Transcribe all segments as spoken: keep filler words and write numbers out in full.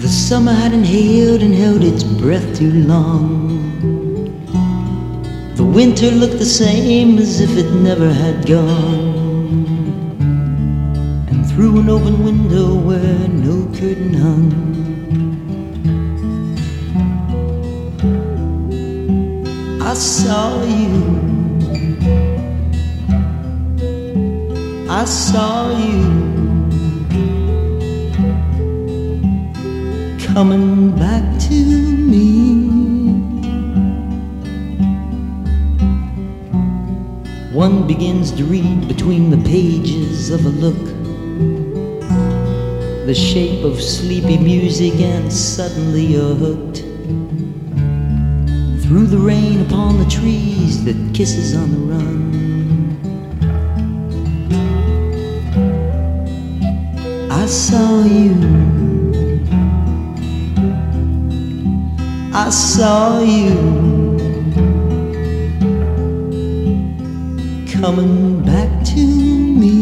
The summer had inhaled and held its breath too long. The winter looked the same as if it never had gone. And through an open window where no curtain hung, I saw you, I saw you coming back to me. One begins to read between the pages of a look, the shape of sleepy music, and suddenly you're hooked. Through the rain upon the trees that kisses on the run, I saw you, I saw you coming back to me.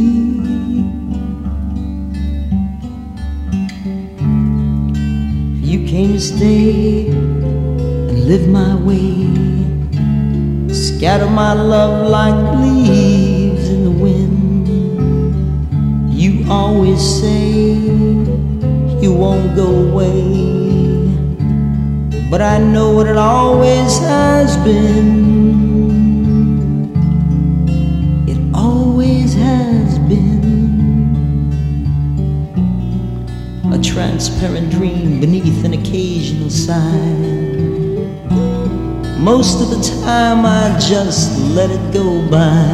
You came to stay and live my way, scatter my love like leaves in the wind. You always say you won't go away, but I know what it always has been. It always has been a transparent dream beneath an occasional sigh. Most of the time I just let it go by.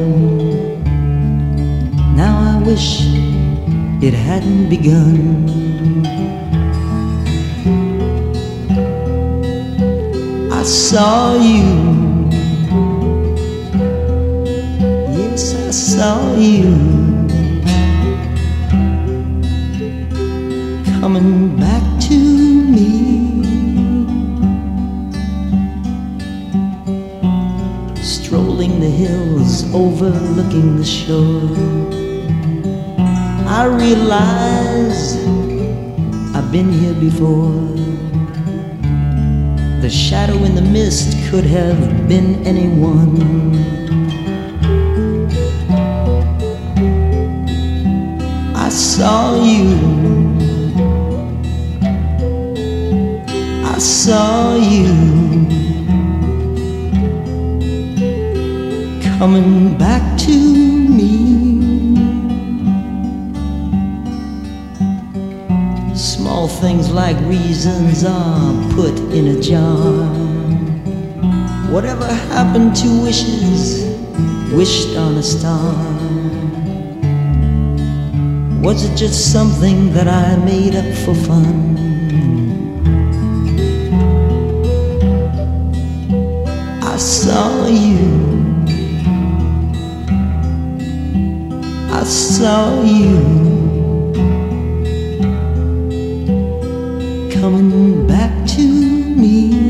Now I wish it hadn't begun. I saw you, yes, I saw you coming back to me. Strolling the hills overlooking the shore, I realize I've been here before. The shadow in the mist could have been anyone. I saw you, I saw you coming back to me. Small things like reasons are put in a jar. Whatever happened to wishes wished on a star? Was it just something that I made up for fun? I saw you, I saw you coming back to me.